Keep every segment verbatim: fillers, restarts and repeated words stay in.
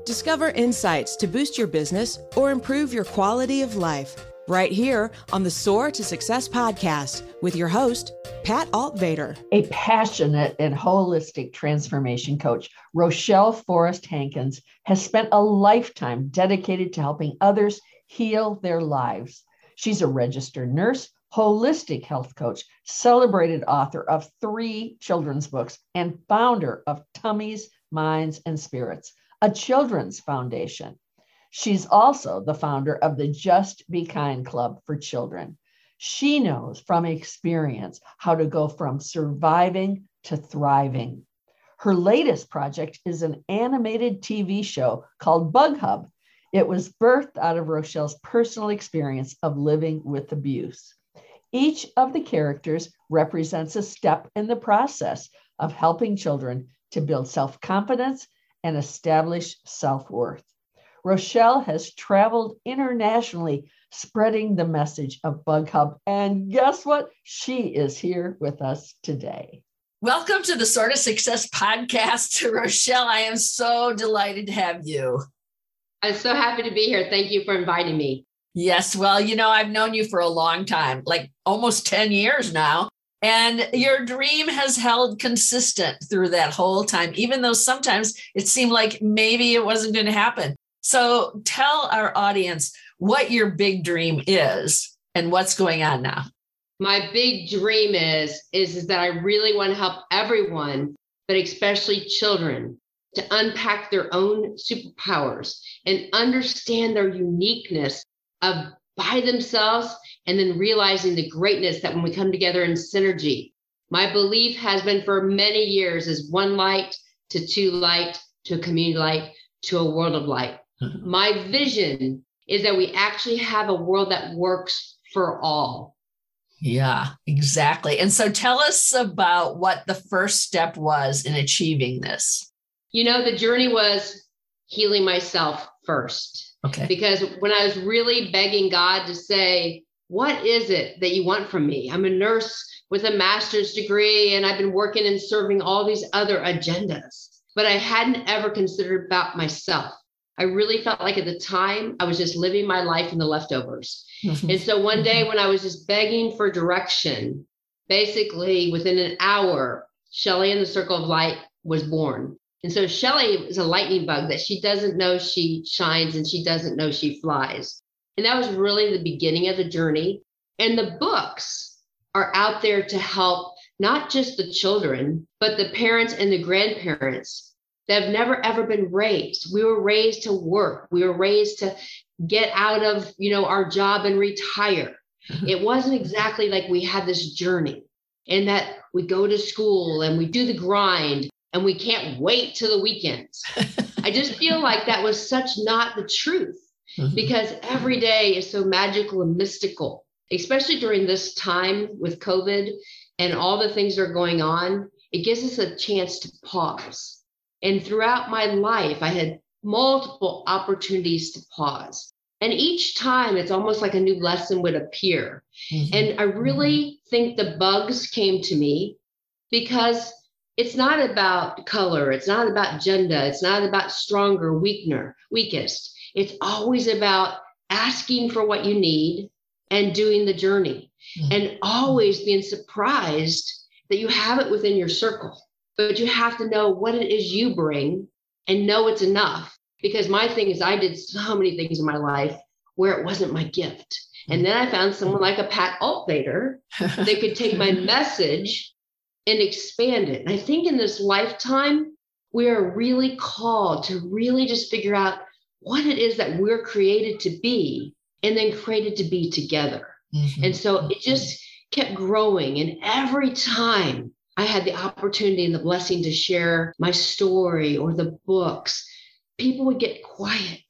Discover insights to boost your business or improve your quality of life right here on the Soar to Success podcast with your host, Pat Altvader. A passionate and holistic transformation coach, Rochelle Forrest Hankins has spent a lifetime dedicated to helping others heal their lives. She's a registered nurse, holistic health coach, celebrated author of three children's books, and founder of Tummies, Minds, and Spirits, a children's foundation. She's also the founder of the Just Be Kind Club for Children. She knows from experience how to go from surviving to thriving. Her latest project is an animated T V show called Bug Hub. It was birthed out of Rochelle's personal experience of living with abuse. Each of the characters represents a step in the process of helping children to build self-confidence and establish self-worth. Rochelle has traveled internationally, spreading the message of Bug Hub. And guess what? She is here with us today. Welcome to the Soar to Success podcast, Rochelle. I am so delighted to have you. I'm so happy to be here. Thank you for inviting me. Yes. Well, you know, I've known you for a long time, like almost ten years now. And your dream has held consistent through that whole time, even though sometimes it seemed like maybe it wasn't going to happen. So tell our audience what your big dream is and what's going on now. My big dream is, is, is that I really want to help everyone, but especially children, to unpack their own superpowers and understand their uniqueness of by themselves, and then realizing the greatness that when we come together in synergy. My belief has been for many years is one light to two light to a community light to a world of light. Mm-hmm. My vision is that we actually have a world that works for all. Yeah, exactly. And so tell us about what the first step was in achieving this. You know, the journey was healing myself first. Okay. Because when I was really begging God to say, what is it that you want from me? I'm a nurse with a master's degree, and I've been working and serving all these other agendas, but I hadn't ever considered about myself. I really felt like at the time I was just living my life in the leftovers. And so one day when I was just begging for direction, basically within an hour, Shelley and the Circle of Light was born. And so Shelley is a lightning bug that she doesn't know she shines and she doesn't know she flies. And that was really the beginning of the journey. And the books are out there to help not just the children, but the parents and the grandparents that have never, ever been raised. We were raised to work. We were raised to get out of, you know, our job and retire. It wasn't exactly like we had this journey and that we go to school and we do the grind and we can't wait till the weekends. I just feel like that was such not the truth, mm-hmm. because every day is so magical and mystical, especially during this time with COVID and all the things that are going on. It gives us a chance to pause. And throughout my life, I had multiple opportunities to pause. And each time it's almost like a new lesson would appear. Mm-hmm. And I really mm-hmm. think the bugs came to me because it's not about color. It's not about gender. It's not about stronger, weaker, weakest. It's always about asking for what you need and doing the journey, mm-hmm. and always being surprised that you have it within your circle. But you have to know what it is you bring and know it's enough. Because my thing is I did so many things in my life where it wasn't my gift. And then I found someone like a Pat Altvader that could take my message and expand it. And I think in this lifetime, we are really called to really just figure out what it is that we're created to be and then created to be together. Mm-hmm. And so it just kept growing. And every time I had the opportunity and the blessing to share my story or the books, people would get quiet.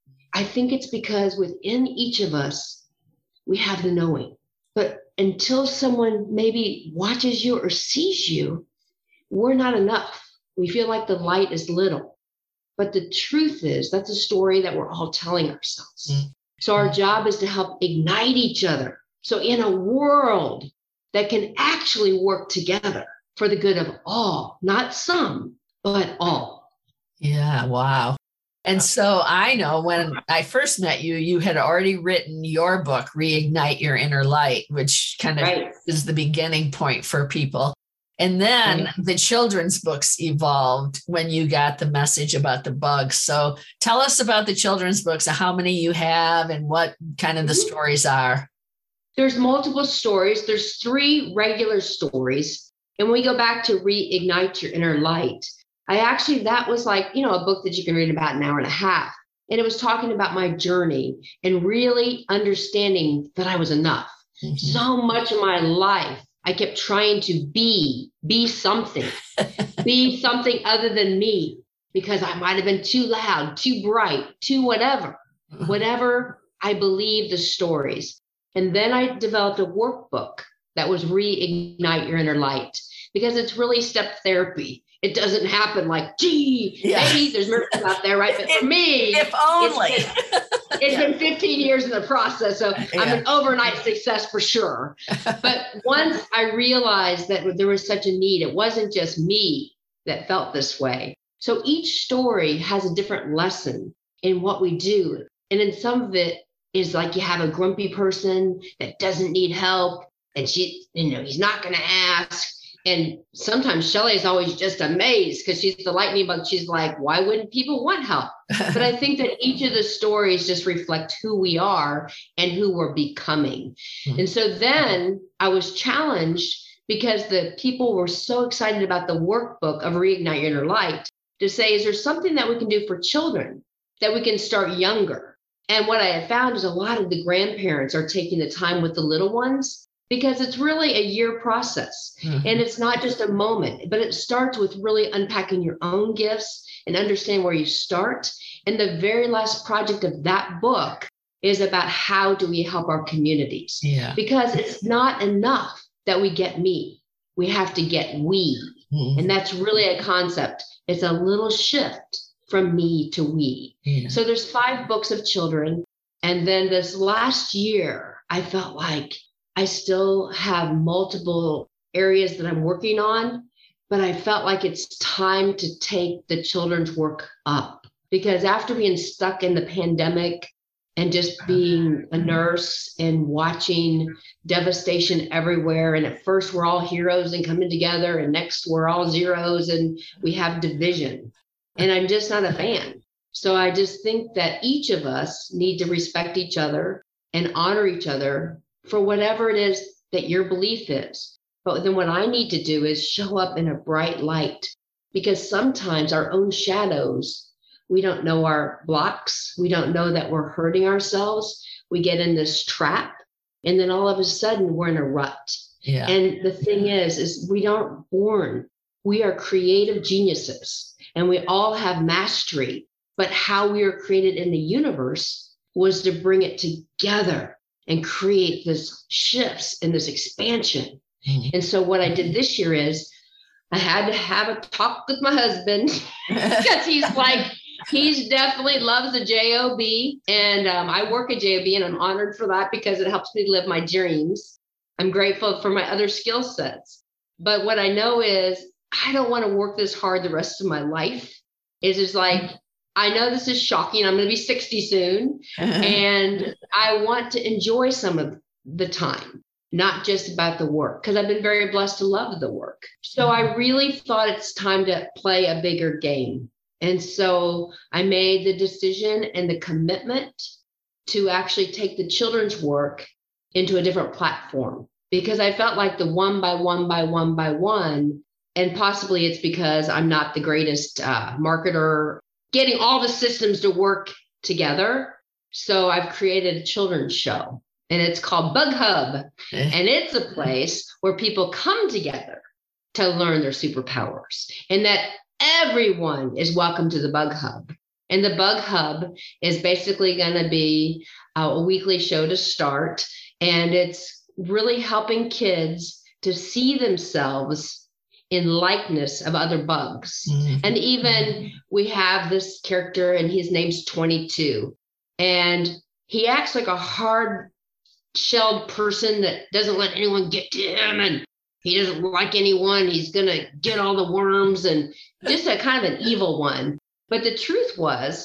I think it's because within each of us, we have the knowing. But until someone maybe watches you or sees you, we're not enough. We feel like the light is little. But the truth is, that's a story that we're all telling ourselves. Mm-hmm. So our job is to help ignite each other. So in a world that can actually work together for the good of all, not some, but all. Yeah, wow. And so I know when I first met you, you had already written your book, Reignite Your Inner Light, which kind of Right. is the beginning point for people. And then Right. the children's books evolved when you got the message about the bugs. So tell us about the children's books, how many you have and what kind of the stories are. There's multiple stories. There's three regular stories. And when we go back to Reignite Your Inner Light, I actually, that was like, you know, a book that you can read in about an hour and a half. And it was talking about my journey and really understanding that I was enough. Mm-hmm. So much of my life, I kept trying to be, be something, be something other than me, because I might have been too loud, too bright, too whatever, whatever I believed the stories. And then I developed a workbook that was Reignite Your Inner Light, because it's really step therapy. It doesn't happen like, gee, yeah. maybe there's miracles out there, right? But for me, if only. It's been, it's yeah. been fifteen years in the process. So yeah. I'm an overnight success for sure. But once I realized that there was such a need, it wasn't just me that felt this way. So each story has a different lesson in what we do. And in some of it is like you have a grumpy person that doesn't need help. And she, you know, he's not going to ask. And sometimes Shelley is always just amazed because she's the lightning bug. She's like, why wouldn't people want help? But I think that each of the stories just reflect who we are and who we're becoming. Mm-hmm. And so then I was challenged because the people were so excited about the workbook of Reignite Your Inner Light to say, is there something that we can do for children that we can start younger? And what I had found is a lot of the grandparents are taking the time with the little ones, because it's really a year process. Mm-hmm. And it's not just a moment, but it starts with really unpacking your own gifts and understand where you start. And the very last project of that book is about how do we help our communities? Yeah. Because it's not enough that we get me. We have to get we. Mm-hmm. And that's really a concept. It's a little shift from me to we. Yeah. So there's five books of children. And then this last year, I felt like I still have multiple areas that I'm working on, but I felt like it's time to take the children's work up, because after being stuck in the pandemic and just being a nurse and watching devastation everywhere. And at first we're all heroes and coming together, and next we're all zeros and we have division. And I'm just not a fan. So I just think that each of us need to respect each other and honor each other for whatever it is that your belief is. But then what I need to do is show up in a bright light, because sometimes our own shadows, we don't know our blocks. We don't know that we're hurting ourselves. We get in this trap, and then all of a sudden we're in a rut. Yeah. And the thing is, is we aren't born. We are creative geniuses, and we all have mastery. But how we were created in the universe was to bring it together and create this shifts and this expansion. Mm-hmm. And so what I did this year is I had to have a talk with my husband, because he's like, he's definitely loves the J O B. And um, I work at J O B, and I'm honored for that because it helps me live my dreams. I'm grateful for my other skill sets. But what I know is I don't want to work this hard the rest of my life. It's just like, I know this is shocking. I'm going to be sixty soon. And I want to enjoy some of the time, not just about the work, because I've been very blessed to love the work. So I really thought it's time to play a bigger game. And so I made the decision and the commitment to actually take the children's work into a different platform, because I felt like the one by one by one by one, and possibly it's because I'm not the greatest uh, marketer, getting all the systems to work together. So I've created a children's show, and it's called Bug Hub. And it's a place where people come together to learn their superpowers, and that everyone is welcome to the Bug Hub. And the Bug Hub is basically going to be a weekly show to start. And it's really helping kids to see themselves in likeness of other bugs. Mm-hmm. And even we have this character, and his name's twenty-two. And he acts like a hard shelled person that doesn't let anyone get to him. And he doesn't like anyone. He's going to get all the worms, and just a kind of an evil one. But the truth was,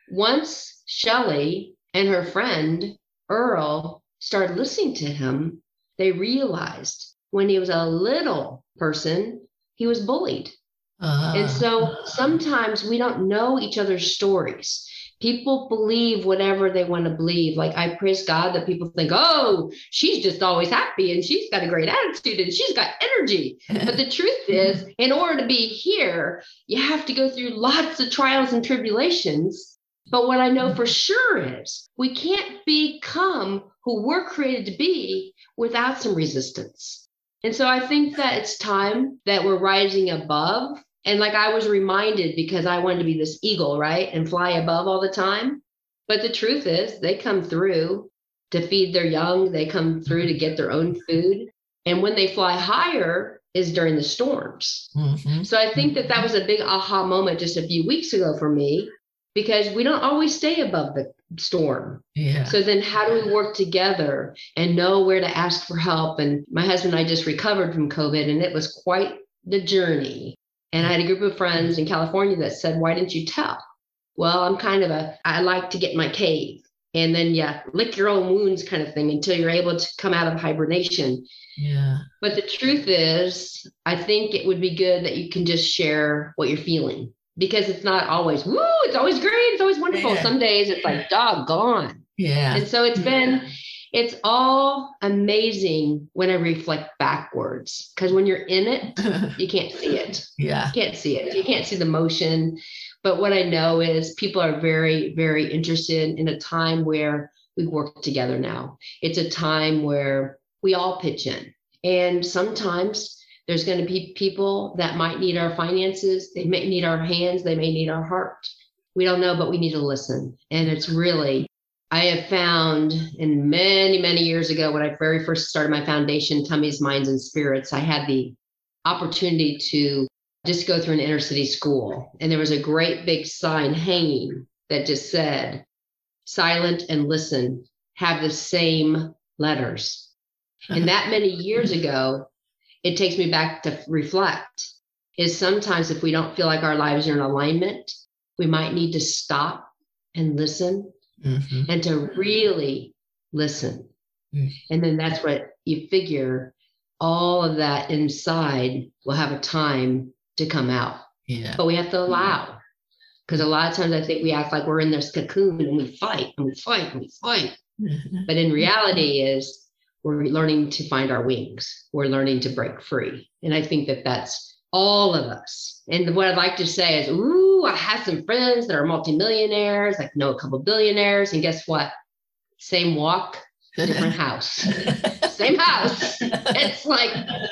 once Shelley and her friend Earl started listening to him, they realized when he was a little person, he was bullied. Uh-huh. And so sometimes we don't know each other's stories. People believe whatever they want to believe. Like, I praise God that people think, oh, she's just always happy and she's got a great attitude and she's got energy. But the truth is, in order to be here, you have to go through lots of trials and tribulations. But what I know for sure is we can't become who we're created to be without some resistance. And so I think that it's time that we're rising above. And like I was reminded, because I wanted to be this eagle, right? And fly above all the time. But the truth is, they come through to feed their young. They come through to get their own food. And when they fly higher is during the storms. Mm-hmm. So I think that that was a big aha moment just a few weeks ago for me, because we don't always stay above the storm. Yeah. So then how do we work together and know where to ask for help? And my husband and I just recovered from COVID, and it was quite the journey. And I had a group of friends in California that said, why didn't you tell? Well, I'm kind of a, I like to get in my cave and then yeah, lick your own wounds kind of thing until you're able to come out of hibernation. Yeah. But the truth is, I think it would be good that you can just share what you're feeling, because it's not always, woo, it's always great. It's always wonderful. Yeah. Some days it's like, doggone. Yeah. And so it's been, it's all amazing when I reflect backwards, because when you're in it, you can't see it. Yeah. You can't see it. You can't see the motion. But what I know is people are very, very interested in a time where we work together now. It's a time where we all pitch in. And sometimes there's going to be people that might need our finances. They may need our hands. They may need our heart. We don't know, but we need to listen. And it's really, I have found in many, many years ago, when I very first started my foundation, Tummies, Minds, and Spirits, I had the opportunity to just go through an inner city school. And there was a great big sign hanging that just said, silent and listen have the same letters. And that many years ago, it takes me back to reflect, is sometimes if we don't feel like our lives are in alignment, we might need to stop and listen. Mm-hmm. And to really listen. Mm-hmm. And then that's what you figure, all of that inside will have a time to come out. Yeah. But we have to allow, because a lot of times I think we act like we're in this cocoon and we fight and we fight and we fight. Mm-hmm. But in reality is we're learning to find our wings. We're learning to break free. And I think that that's all of us. And what I'd like to say is, ooh, I have some friends that are multimillionaires. I know a couple of billionaires. And guess what? Same walk, different house. Same house. It's like,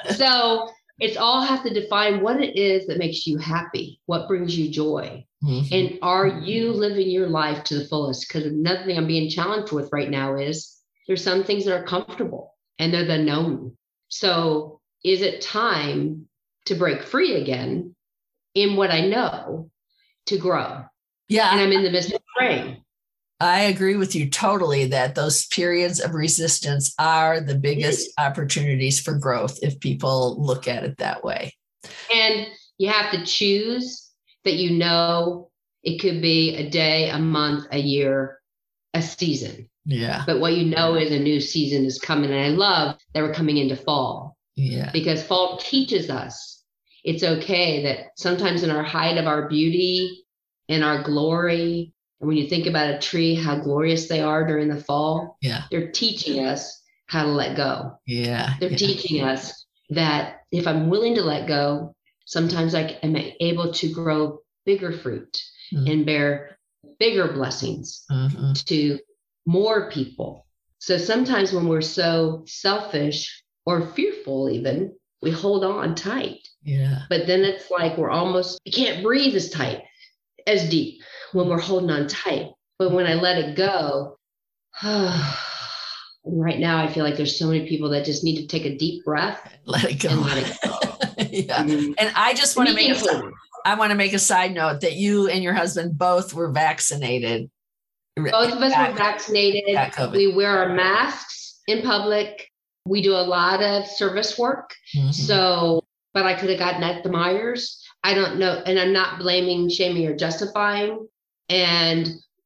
so it's all has to define what it is that makes you happy, what brings you joy. Mm-hmm. And are you living your life to the fullest? Because another thing I'm being challenged with right now is there's some things that are comfortable and they're the known. So is it time to break free again in what I know, to grow? Yeah. And I'm in the midst of praying. I agree with you totally that those periods of resistance are the biggest opportunities for growth if people look at it that way. And you have to choose that, you know, it could be a day, a month, a year, a season. Yeah. But what you know is a new season is coming. And I love that we're coming into fall. Yeah. Because fall teaches us it's okay that sometimes in our height of our beauty and our glory, and when you think about a tree, how glorious they are during the fall, yeah, they're teaching us how to let go. Yeah. They're yeah. teaching us that if I'm willing to let go, sometimes I am able to grow bigger fruit mm-hmm. and bear bigger blessings mm-hmm. to more people. So sometimes when we're so selfish or fearful, even, we hold on tight. Yeah. But then it's like we're almost, we can't breathe as tight, as deep when we're holding on tight. But when I let it go, right now I feel like there's so many people that just need to take a deep breath. Let it go. And let it go. Yeah. Mm-hmm. And I just want to make a, I want to make a side note that you and your husband both were vaccinated. Both of us back, were vaccinated. We wear our masks in public. We do a lot of service work. Mm-hmm. So, but I could have gotten at the Myers. I don't know. And I'm not blaming, shaming, or justifying. And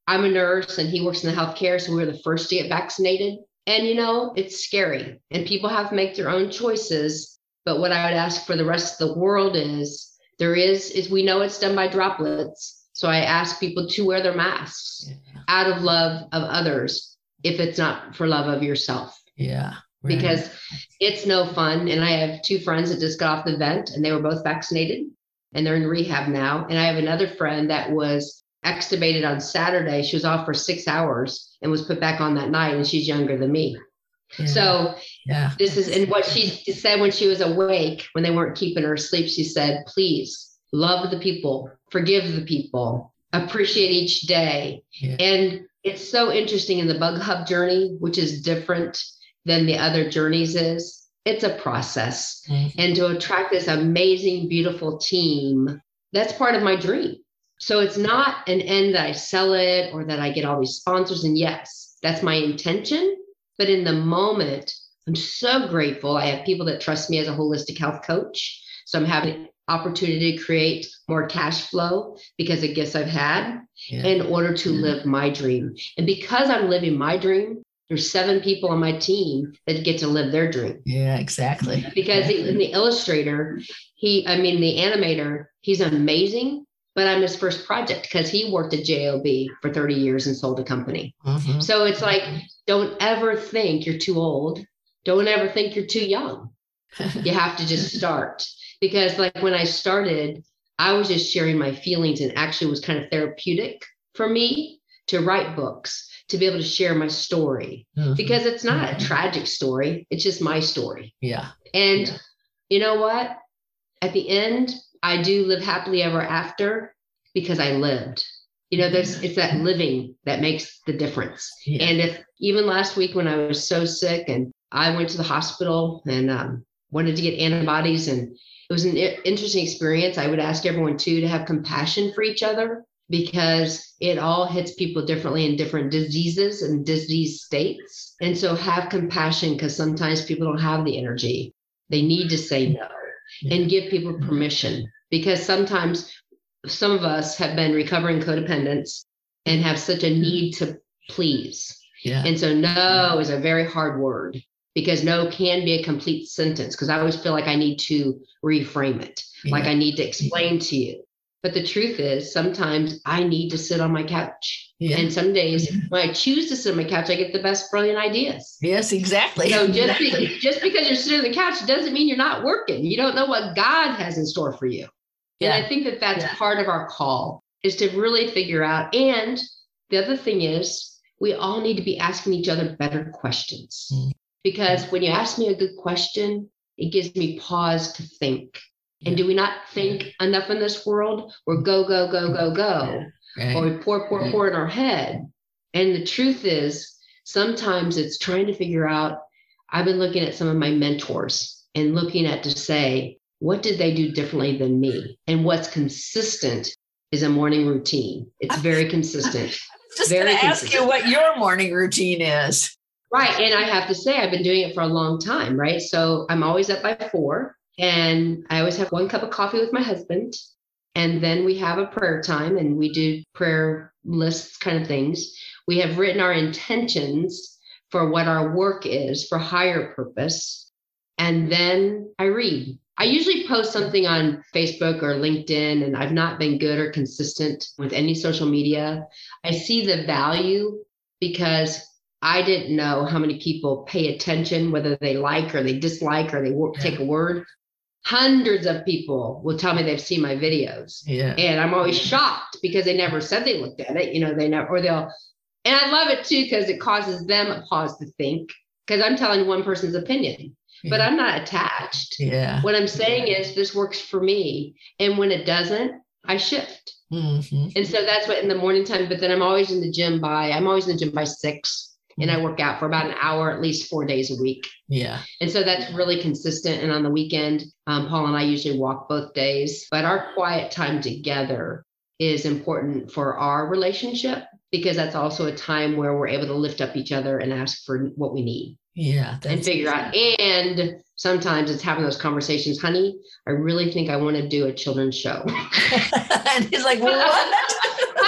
I'm a nurse and he works in the healthcare. So we were the first to get vaccinated. And, you know, it's scary and people have to make their own choices. But what I would ask for the rest of the world is there is, is we know it's done by droplets. So I ask people to wear their masks yeah. out of love of others, if it's not for love of yourself. Yeah. Right. Because it's no fun. And I have two friends that just got off the vent and they were both vaccinated and they're in rehab now. And I have another friend that was extubated on Saturday. She was off for six hours and was put back on that night. And she's younger than me. Yeah. So yeah. this is, and what she said when she was awake, when they weren't keeping her asleep, she said, please love the people, forgive the people, appreciate each day. Yeah. And it's so interesting in the Bug Hub journey, which is different than the other journeys is. It's a process. Mm-hmm. And to attract this amazing, beautiful team, that's part of my dream. So it's not an end that I sell it or that I get all these sponsors. And yes, that's my intention. But in the moment, I'm so grateful. I have people that trust me as a holistic health coach. So I'm having opportunity to create more cash flow because of gifts I've had yeah. in order to yeah. live my dream. And because I'm living my dream, there's seven people on my team that get to live their dream. Yeah, exactly. Because exactly. in the illustrator, he, I mean, the animator, he's amazing, but I'm his first project because he worked at J O B for thirty years and sold a company. Mm-hmm. So it's like, don't ever think you're too old. Don't ever think you're too young. You have to just start. Because like when I started, I was just sharing my feelings and actually was kind of therapeutic for me to write books, to be able to share my story mm-hmm. because it's not mm-hmm. a tragic story. It's just my story. Yeah. And yeah. you know what? At the end, I do live happily ever after because I lived. You know, there's it's that living that makes the difference. Yeah. And if even last week when I was so sick and I went to the hospital and um, wanted to get antibodies, and it was an interesting experience. I would ask everyone too to have compassion for each other because it all hits people differently in different diseases and disease states. And so have compassion because sometimes people don't have the energy. They need to say no yeah. and give people permission because sometimes some of us have been recovering codependents and have such a need to please. Yeah. And so no yeah. is a very hard word because no can be a complete sentence because I always feel like I need to reframe it, yeah. like I need to explain to you. But the truth is sometimes I need to sit on my couch. Yeah. And some days when I choose to sit on my couch, I get the best brilliant ideas. Yes, exactly. So just, exactly. Be, just because you're sitting on the couch doesn't mean you're not working. You don't know what God has in store for you. Yeah. And I think that that's yeah. part of our call is to really figure out. And the other thing is we all need to be asking each other better questions mm. because when you ask me a good question, it gives me pause to think. And do we not think enough in this world? We're go, go, go, go, go. Right. Or we pour, pour, pour in our head. And the truth is, sometimes it's trying to figure out, I've been looking at some of my mentors and looking at to say, what did they do differently than me? And what's consistent is a morning routine. It's very consistent. Just going to ask you what your morning routine is. Right. And I have to say, I've been doing it for a long time, right? So I'm always up by four. And I always have one cup of coffee with my husband. And then we have a prayer time and we do prayer lists kind of things. We have written our intentions for what our work is for higher purpose. And then I read. I usually post something on Facebook or LinkedIn, and I've not been good or consistent with any social media. I see the value because I didn't know how many people pay attention, whether they like or they dislike or they take a word. Hundreds of people will tell me they've seen my videos. Yeah. And I'm always shocked because they never said they looked at it. You know, they never, or they'll, and I love it too, because it causes them a pause to think, because I'm telling one person's opinion, yeah. but I'm not attached. Yeah. What I'm saying is this works for me. And when it doesn't, I shift. Mm-hmm. And so that's what in the morning time, but then I'm always in the gym by, I'm always in the gym by six. And I work out for about an hour, at least four days a week. Yeah. And so that's really consistent. And on the weekend, um, Paul and I usually walk both days. But our quiet time together is important for our relationship because that's also a time where we're able to lift up each other and ask for what we need. Yeah. And figure out. And sometimes it's having those conversations. Honey, I really think I want to do a children's show. And he's like, what?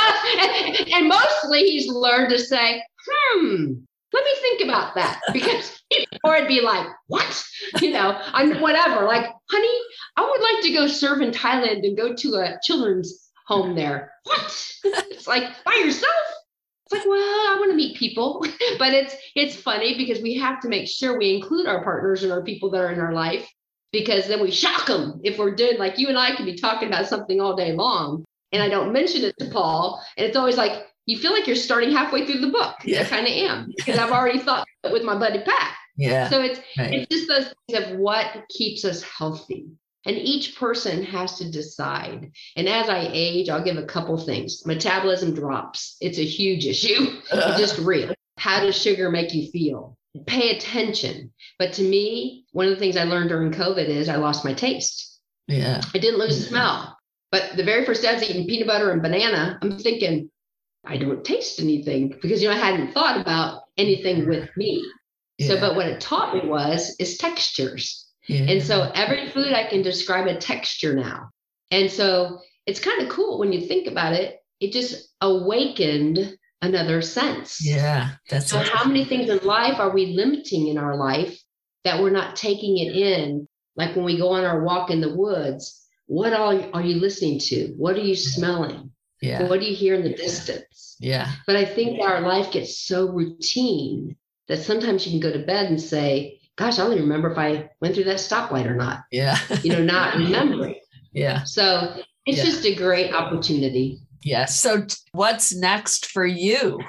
and, and mostly he's learned to say, hmm, let me think about that. Because or it'd be like, what? You know, I'm whatever. Like, honey, I would like to go serve in Thailand and go to a children's home there. What? It's like, by yourself? It's like, well, I want to meet people. But it's it's funny because we have to make sure we include our partners and our people that are in our life, because then we shock them if we're doing, like, you and I could be talking about something all day long and I don't mention it to Paul. And it's always like, you feel like you're starting halfway through the book. Yeah. I kind of am, because I've already thought with my buddy Pat. Yeah. So it's right. it's just those things of what keeps us healthy. And each person has to decide. And as I age, I'll give a couple things. Metabolism drops. It's a huge issue. It's just real. How does sugar make you feel? Pay attention. But to me, one of the things I learned during COVID is I lost my taste. Yeah. I didn't lose the smell. But the very first day I was eating peanut butter and banana, I'm thinking, I don't taste anything, because, you know, I hadn't thought about anything with me. Yeah. So, but what it taught me was, is textures. Yeah. And so every food I can describe a texture now. And so it's kind of cool when you think about it, it just awakened another sense. Yeah. That's so how many things in life are we limiting in our life that we're not taking it in? Like when we go on our walk in the woods, what all are you listening to? What are you smelling? Yeah. What do you hear in the distance? Yeah. But I think our life gets so routine that sometimes you can go to bed and say, gosh, I don't even remember if I went through that stoplight or not. Yeah. You know, not remembering. Yeah. So it's yeah. just a great opportunity. Yeah. So t- what's next for you?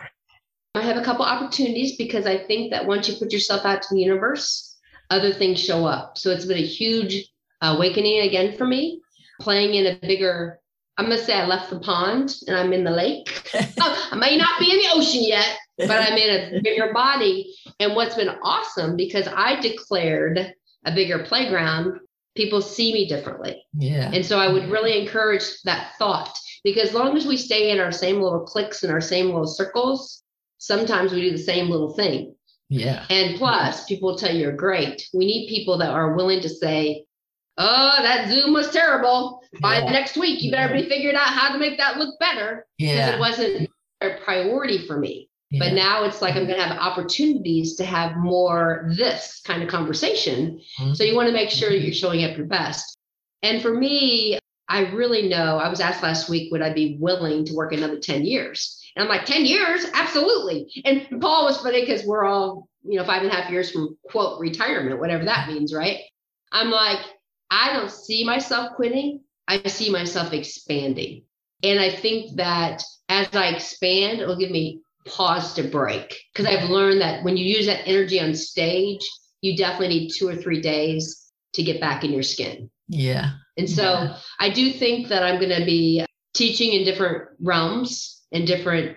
I have a couple opportunities, because I think that once you put yourself out to the universe, other things show up. So it's been a huge awakening again for me, playing in a bigger, I'm going to say I left the pond and I'm in the lake. I may not be in the ocean yet, but I'm in a bigger body. And what's been awesome, because I declared a bigger playground, people see me differently. Yeah. And so I would really encourage that thought, because as long as we stay in our same little cliques and our same little circles, sometimes we do the same little thing. Yeah. And plus, people will tell you you're great. We need people that are willing to say, oh, that Zoom was terrible. By yeah. next week, you better be figuring out how to make that look better. Because yeah. it wasn't a priority for me. Yeah. But now it's like I'm going to have opportunities to have more this kind of conversation. Mm-hmm. So you want to make sure that you're showing up your best. And for me, I really know, I was asked last week, would I be willing to work another ten years? And I'm like, ten years? Absolutely. And Paul was funny, because we're all, you know, five and a half years from, quote, retirement, whatever that means, right? I'm like, I don't see myself quitting. I see myself expanding. And I think that as I expand, it'll give me pause to break, because I've learned that when you use that energy on stage, you definitely need two or three days to get back in your skin. Yeah. And so yeah. I do think that I'm going to be teaching in different realms and different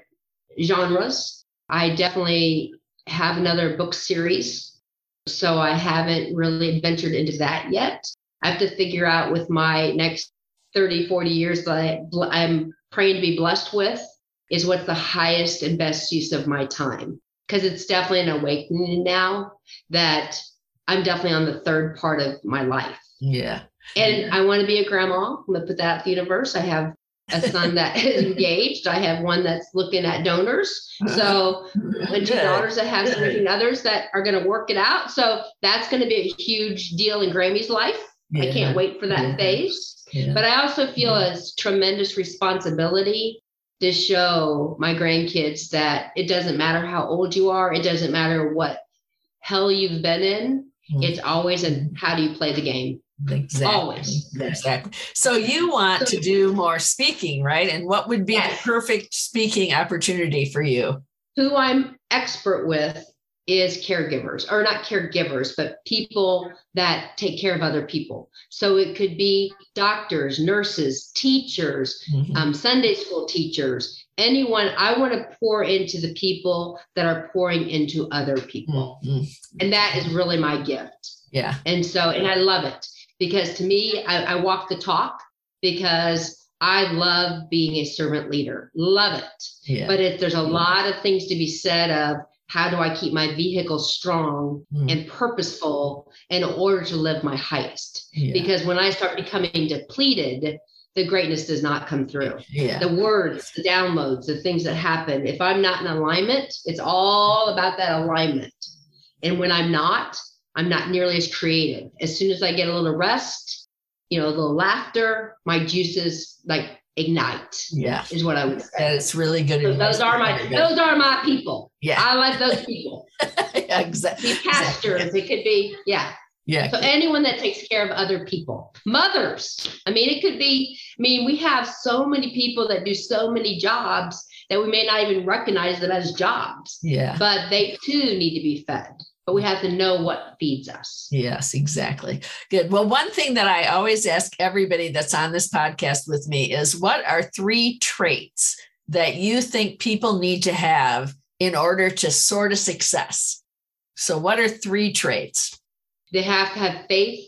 genres. I definitely have another book series, so I haven't really ventured into that yet. I have to figure out with my next thirty, forty years that I, I'm praying to be blessed with is what's the highest and best use of my time. Because it's definitely an awakening now that I'm definitely on the third part of my life. Yeah. And I want to be a grandma. I'm going to put that out the universe. I have a son that is engaged. I have one that's looking at donors. So and two daughters that have significant others that are going to work it out. So that's going to be a huge deal in Grammy's life. Yeah. I can't wait for that yeah. phase. Yeah. But I also feel yeah. a tremendous responsibility to show my grandkids that it doesn't matter how old you are. It doesn't matter what hell you've been in. Mm-hmm. It's always a how do you play the game? Exactly. Always. Exactly. So you want to do more speaking, right? And what would be yes. the perfect speaking opportunity for you? Who I'm expert with is caregivers, or not caregivers, but people that take care of other people. So it could be doctors, nurses, teachers, mm-hmm. um, Sunday school teachers, anyone. I want to pour into the people that are pouring into other people. Mm-hmm. And that is really my gift. Yeah. And so, and I love it. Because to me, I, I walk the talk, because I love being a servant leader. Love it. Yeah. But if there's a yeah. lot of things to be said of how do I keep my vehicle strong mm. and purposeful in order to live my highest? Yeah. Because when I start becoming depleted, the greatness does not come through. Yeah. The words, the downloads, the things that happen. If I'm not in alignment, it's all about that alignment. And when I'm not, I'm not nearly as creative. As soon as I get a little rest, you know, a little laughter, my juices like ignite. Yeah. Is what I would say. That's really good. So those are my, those are my people. Yeah. I like those people. Yeah, exactly. It could be pastors. Exactly. It could be, yeah. Yeah. So anyone that takes care of other people, mothers. I mean, it could be, I mean, we have so many people that do so many jobs that we may not even recognize them as jobs. Yeah. But they too need to be fed. But we have to know what feeds us. Yes, exactly. Good. Well, one thing that I always ask everybody that's on this podcast with me is, what are three traits that you think people need to have in order to soar to success? So what are three traits? They have to have faith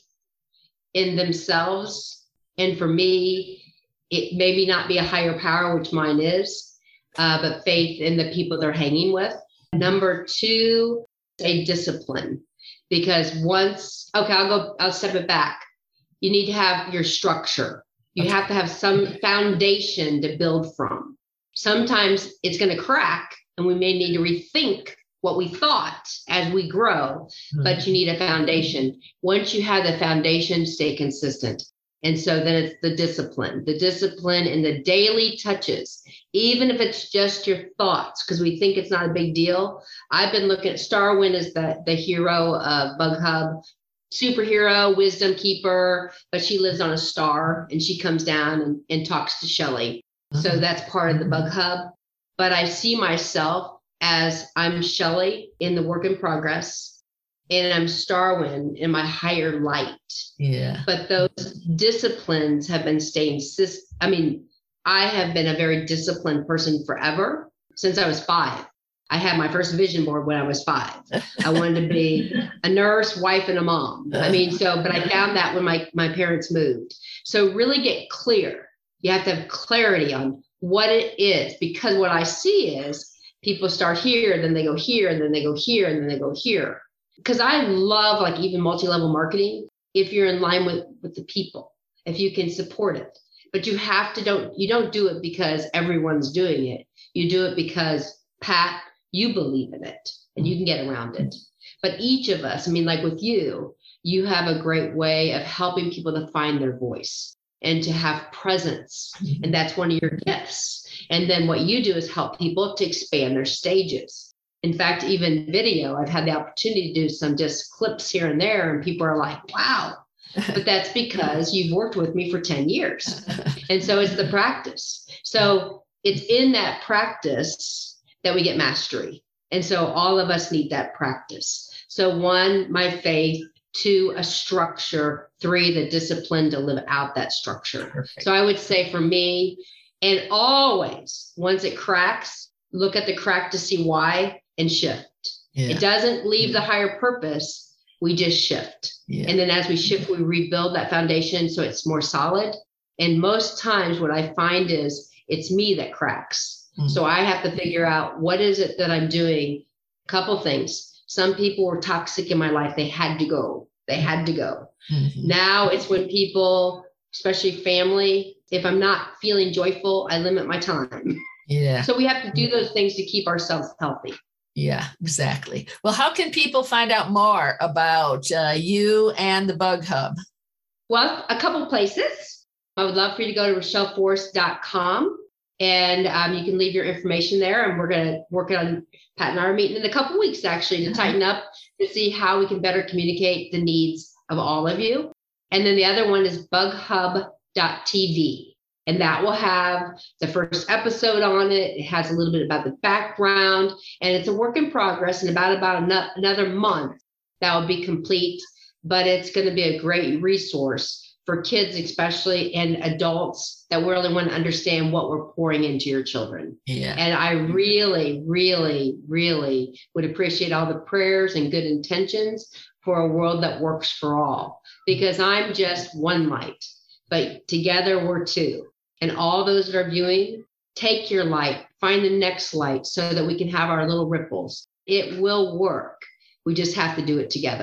in themselves. And for me, it maybe not be a higher power, which mine is, uh, but faith in the people they're hanging with. Number two, a discipline. Because once, okay, I'll go, I'll step it back. You need to have your structure. You have to have some foundation to build from. Sometimes it's going to crack and we may need to rethink what we thought as we grow, but you need a foundation. Once you have the foundation, stay consistent. And so then it's the discipline, the discipline in the daily touches, even if it's just your thoughts, because we think it's not a big deal. I've been looking at Starwin as the, the hero of Bug Hub, superhero, wisdom keeper, but she lives on a star and she comes down and, and talks to Shelley. So that's part of the Bug Hub. But I see myself as I'm Shelley in the work in progress, and I'm Starwin in my higher light. Yeah. But those disciplines have been staying, I mean, I have been a very disciplined person forever, since I was five. I had my first vision board when I was five. I wanted to be a nurse, wife, and a mom. I mean, so, but I found that when my, my parents moved. So really get clear. You have to have clarity on what it is, because what I see is people start here, then they go here, and then they go here, and then they go here. Because I love like even multi-level marketing, if you're in line with, with the people, if you can support it. But you have to, don't, you don't do it because everyone's doing it. You do it because, Pat, you believe in it and you can get around it. But each of us, I mean, like with you, you have a great way of helping people to find their voice and to have presence. And that's one of your gifts. And then what you do is help people to expand their stages. In fact, even video, I've had the opportunity to do some just clips here and there, and people are like, wow. But that's because you've worked with me for ten years. And so it's the practice. So it's in that practice that we get mastery. And so all of us need that practice. So one, my faith. Two, a structure. Three, the discipline to live out that structure. Perfect. So I would say for me, and always, once it cracks, look at the crack to see why and shift. Yeah. It doesn't leave yeah. the higher purpose. We just shift. Yeah. And then as we shift, we rebuild that foundation so it's more solid. And most times what I find is it's me that cracks. Mm-hmm. So I have to figure out, what is it that I'm doing? A couple things. Some people were toxic in my life. They had to go. They had to go. Mm-hmm. Now it's when people, especially family, if I'm not feeling joyful, I limit my time. Yeah. So we have to do those things to keep ourselves healthy. Yeah, exactly. Well, how can people find out more about uh, you and the Bug Hub? Well, a couple places. I would love for you to go to rochelle forrest dot com. And um, you can leave your information there, and we're going to work on, Pat and I are meeting in a couple of weeks actually to tighten up to see how we can better communicate the needs of all of you. And then the other one is bug hub dot t v, and that will have the first episode on it. It has a little bit about the background, and it's a work in progress. And about about another month that will be complete, but it's going to be a great resource for kids, especially, and adults that really want to understand what we're pouring into your children. Yeah. And I really, really, really would appreciate all the prayers and good intentions for a world that works for all, because I'm just one light, but together we're two. And all those that are viewing, take your light, find the next light so that we can have our little ripples. It will work. We just have to do it together.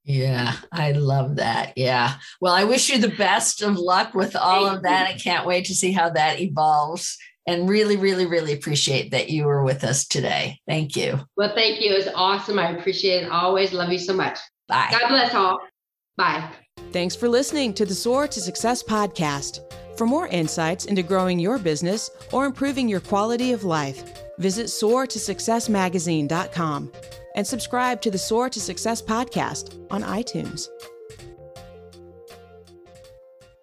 Yeah, I love that. Yeah. Well, I wish you the best of luck with all of that. I can't wait to see how that evolves, and really, really, really appreciate that you were with us today. Thank you. Well, thank you. It was awesome. I appreciate it. Always love you so much. Bye. God bless all. Bye. Thanks for listening to the Soar to Success podcast. For more insights into growing your business or improving your quality of life, visit soar to success magazine dot com and subscribe to the Soar to Success podcast on iTunes.